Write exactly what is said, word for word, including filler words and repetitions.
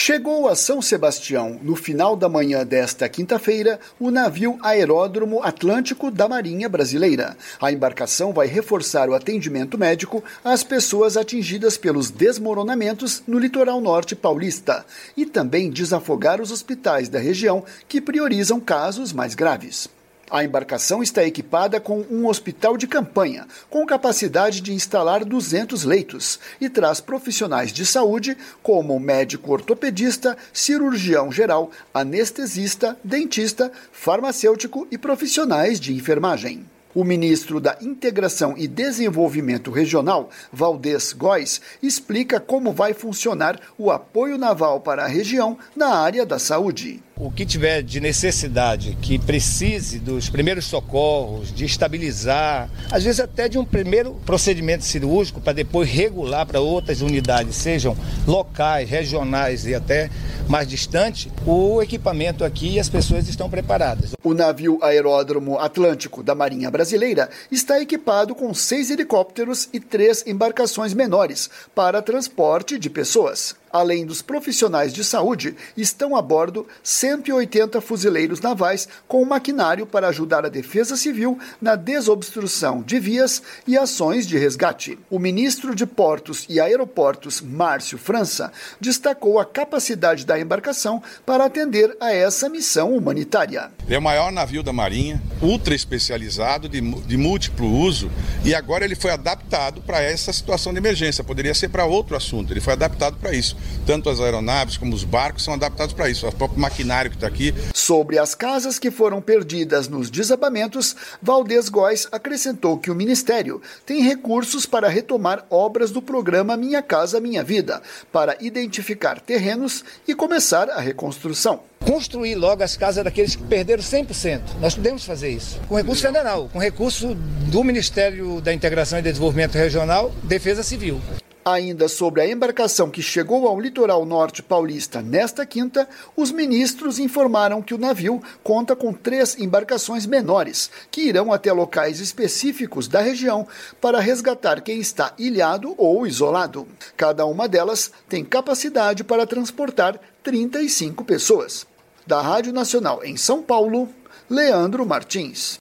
Chegou a São Sebastião, no final da manhã desta quinta-feira, o navio Aeródromo Atlântico da Marinha Brasileira. A embarcação vai reforçar o atendimento médico às pessoas atingidas pelos desmoronamentos no litoral norte paulista e também desafogar os hospitais da região que priorizam casos mais graves. A embarcação está equipada com um hospital de campanha, com capacidade de instalar duzentos leitos, e traz profissionais de saúde como médico ortopedista, cirurgião geral, anestesista, dentista, farmacêutico e profissionais de enfermagem. O ministro da Integração e Desenvolvimento Regional, Valdez Góes, explica como vai funcionar o apoio naval para a região na área da saúde. O que tiver de necessidade, que precise dos primeiros socorros, de estabilizar, às vezes até de um primeiro procedimento cirúrgico para depois regular para outras unidades, sejam locais, regionais e até mais distantes, o equipamento aqui e as pessoas estão preparadas. O navio Aeródromo Atlântico da Marinha Brasileira está equipado com seis helicópteros e três embarcações menores para transporte de pessoas. Além dos profissionais de saúde, estão a bordo cento e oitenta fuzileiros navais com maquinário para ajudar a Defesa Civil na desobstrução de vias e ações de resgate. O ministro de Portos e Aeroportos, Márcio França, destacou a capacidade da embarcação para atender a essa missão humanitária. É o maior navio da Marinha, ultra especializado, de, de múltiplo uso, e agora ele foi adaptado para essa situação de emergência. Poderia ser para outro assunto, ele foi adaptado para isso. Tanto as aeronaves como os barcos são adaptados para isso, o próprio maquinário que está aqui. Sobre as casas que foram perdidas nos desabamentos, Valdez Góes acrescentou que o Ministério tem recursos para retomar obras do programa Minha Casa Minha Vida, para identificar terrenos e começar a reconstrução. Construir logo as casas daqueles que perderam cem por cento. Nós podemos fazer isso. Com recurso federal, com recurso do Ministério da Integração e Desenvolvimento Regional, Defesa Civil. Ainda sobre a embarcação que chegou ao litoral norte paulista nesta quinta, os ministros informaram que o navio conta com três embarcações menores, que irão até locais específicos da região para resgatar quem está ilhado ou isolado. Cada uma delas tem capacidade para transportar trinta e cinco pessoas. Da Rádio Nacional em São Paulo, Leandro Martins.